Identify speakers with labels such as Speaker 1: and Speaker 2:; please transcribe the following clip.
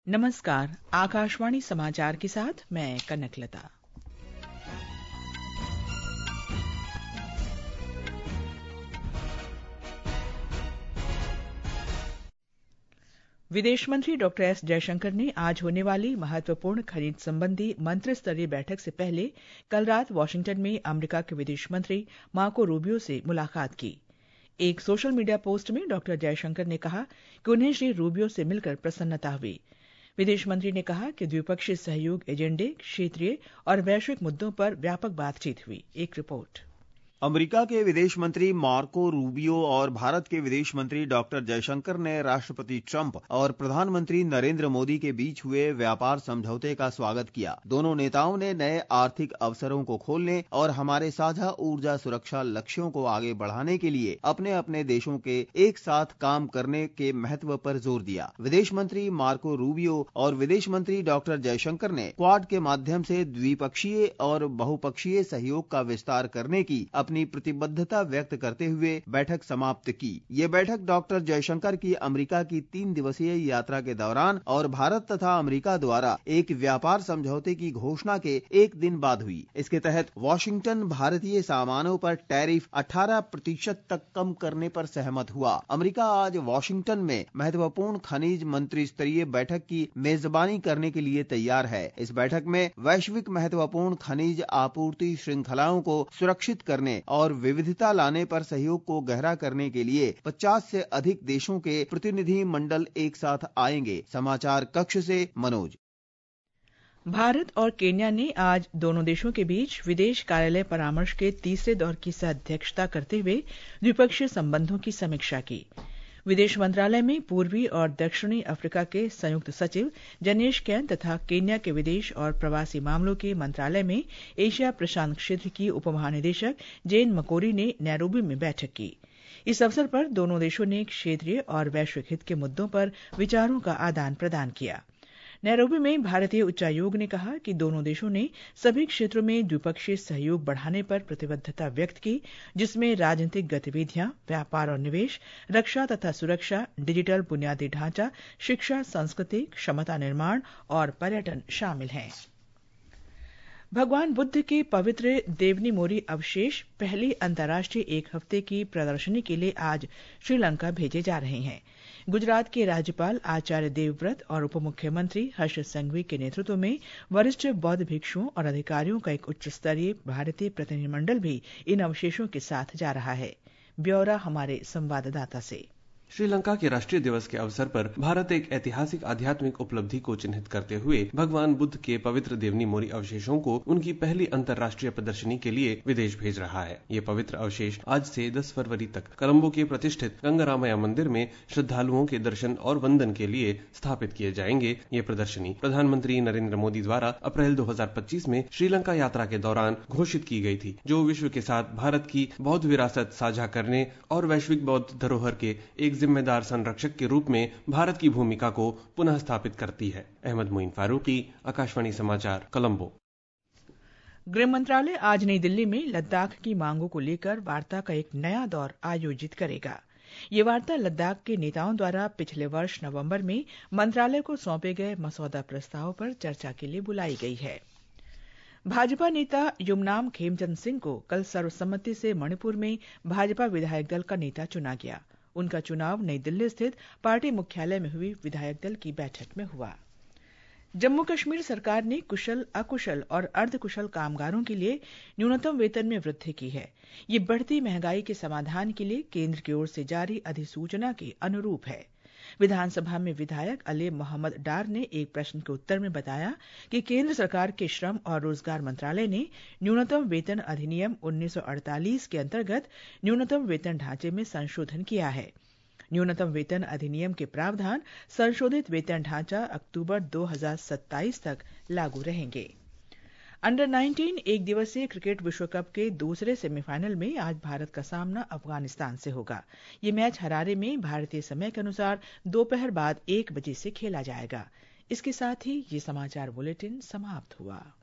Speaker 1: नमस्कार, आकाशवाणी समाचार के साथ मैं कनकलता। विदेश मंत्री डॉ. एस जयशंकर ने आज होने वाली महत्वपूर्ण खनिज संबंधी मंत्रिस्तरीय बैठक से पहले कल रात वाशिंगटन में अमेरिका के विदेश मंत्री मार्को रूबियो से मुलाकात की। एक सोशल मीडिया पोस्ट में डॉ. जयशंकर ने कहा कि उन्हें श्री रूबियो से मिलकर प्रसन्नता हुई। विदेश मंत्री ने कहा कि द्विपक्षीय सहयोग एजेंडे, क्षेत्रीय और वैश्विक मुद्दों पर व्यापक बातचीत हुई। एक रिपोर्ट।
Speaker 2: अमेरिका के विदेश मंत्री मार्को रूबियो और भारत के विदेश मंत्री डॉक्टर जयशंकर ने राष्ट्रपति ट्रंप और प्रधानमंत्री नरेंद्र मोदी के बीच हुए व्यापार समझौते का स्वागत किया। दोनों नेताओं ने नए आर्थिक अवसरों को खोलने और हमारे साझा ऊर्जा सुरक्षा लक्ष्यों को आगे बढ़ाने के लिए अपने अपने देशों के एक साथ काम करने के महत्व पर जोर दिया। विदेश मंत्री मार्को रूबियो और विदेश मंत्री डॉक्टर जयशंकर ने क्वाड के माध्यम से द्विपक्षीय और बहुपक्षीय सहयोग का विस्तार करने की अपनी प्रतिबद्धता व्यक्त करते हुए बैठक समाप्त की। ये बैठक डॉक्टर जयशंकर की अमेरिका की 3 दिवसीय यात्रा के दौरान और भारत तथा अमेरिका द्वारा एक व्यापार समझौते की घोषणा के एक दिन बाद हुई। इसके तहत वाशिंगटन भारतीय सामानों पर टैरिफ 18% तक कम करने पर सहमत हुआ। अमेरिका आज वाशिंगटन में महत्वपूर्ण खनिज मंत्री स्तरीय बैठक की मेजबानी करने के लिए तैयार है। इस बैठक में वैश्विक महत्वपूर्ण खनिज आपूर्ति श्रृंखलाओं को सुरक्षित करने और विविधता लाने पर सहयोग को गहरा करने के लिए 50 से अधिक देशों के प्रतिनिधि मंडल एक साथ आएंगे। समाचार कक्ष से मनोज।
Speaker 1: भारत और केन्या ने आज दोनों देशों के बीच विदेश कार्यालय परामर्श के तीसरे दौर की अध्यक्षता करते हुए द्विपक्षीय संबंधों की समीक्षा की। विदेश मंत्रालय में पूर्वी और दक्षिणी अफ्रीका के संयुक्त सचिव जनेश कैन तथा केन्या के विदेश और प्रवासी मामलों के मंत्रालय में एशिया प्रशांत क्षेत्र की उपमहानिदेशक जेन मकोरी ने नैरोबी में बैठक की। इस अवसर पर दोनों देशों ने क्षेत्रीय और वैश्विक हित के मुद्दों पर विचारों का आदान प्रदान किया। नैरोबी में भारतीय उच्चायोग ने कहा कि दोनों देशों ने सभी क्षेत्रों में द्विपक्षीय सहयोग बढ़ाने पर प्रतिबद्धता व्यक्त की, जिसमें राजनीतिक गतिविधियां, व्यापार और निवेश, रक्षा तथा सुरक्षा, डिजिटल बुनियादी ढांचा, शिक्षा, संस्कृति, क्षमता निर्माण और पर्यटन शामिल हैं। भगवान बुद्ध के पवित्र देवनी मोरी अवशेष पहली अंतर्राष्ट्रीय एक हफ्ते की प्रदर्शनी के लिए आज श्रीलंका भेजे जा रहे हैं। गुजरात के राज्यपाल आचार्य देवव्रत और उप मुख्यमंत्री हर्ष संघवी के नेतृत्व में वरिष्ठ बौद्ध भिक्षुओं और अधिकारियों का एक उच्च स्तरीय भारतीय प्रतिनिधिमंडल भी इन अवशेषों के साथ जा रहा है। ब्यौरा हमारे संवाददाता से।
Speaker 3: श्रीलंका के राष्ट्रीय दिवस के अवसर पर भारत एक ऐतिहासिक आध्यात्मिक उपलब्धि को चिन्हित करते हुए भगवान बुद्ध के पवित्र देवनी मोरी अवशेषों को उनकी पहली अंतर्राष्ट्रीय प्रदर्शनी के लिए विदेश भेज रहा है। ये पवित्र अवशेष आज से 10 फरवरी तक कोलंबो के प्रतिष्ठित गंगारामया मंदिर में श्रद्धालुओं के दर्शन और वंदन के लिए स्थापित किए जाएंगे। ये प्रदर्शनी प्रधानमंत्री नरेंद्र मोदी द्वारा अप्रैल 2025 में श्रीलंका यात्रा के दौरान घोषित की गई थी, जो विश्व के साथ भारत की बौद्ध विरासत साझा करने और वैश्विक बौद्ध धरोहर के एक जिम्मेदार संरक्षक के रूप में भारत की भूमिका को पुनः स्थापित करती है। अहमद मोइन फारूकी, आकाशवाणी समाचार, कोलंबो।
Speaker 1: गृह मंत्रालय आज नई दिल्ली में लद्दाख की मांगों को लेकर वार्ता का एक नया दौर आयोजित करेगा। ये वार्ता लद्दाख के नेताओं द्वारा पिछले वर्ष नवंबर में मंत्रालय को सौंपे गए मसौदा प्रस्ताव पर चर्चा के लिए बुलाई गई है। भाजपा नेता युमनाम खेमचंद सिंह को कल सर्वसम्मति से मणिपुर में भाजपा विधायक दल का नेता चुना गया। उनका चुनाव नई दिल्ली स्थित पार्टी मुख्यालय में हुई विधायक दल की बैठक में हुआ। जम्मू कश्मीर सरकार ने कुशल, अकुशल और अर्धकुशल कामगारों के लिए न्यूनतम वेतन में वृद्धि की है। ये बढ़ती महंगाई के समाधान के लिए केंद्र की ओर से जारी अधिसूचना के अनुरूप है। विधानसभा में विधायक अली मोहम्मद डार ने एक प्रश्न के उत्तर में बताया कि केंद्र सरकार के श्रम और रोजगार मंत्रालय ने न्यूनतम वेतन अधिनियम 1948 के अंतर्गत न्यूनतम वेतन ढांचे में संशोधन किया है। न्यूनतम वेतन अधिनियम के प्रावधान संशोधित वेतन ढांचा अक्टूबर 2027 तक लागू रहेंगे। अंडर 19 एक दिवसीय क्रिकेट विश्व कप के दूसरे सेमीफाइनल में आज भारत का सामना अफगानिस्तान से होगा। ये मैच हरारे में भारतीय समय के अनुसार दोपहर बाद 1 बजे से खेला जाएगा। इसके साथ ही ये समाचार बुलेटिन समाप्त हुआ।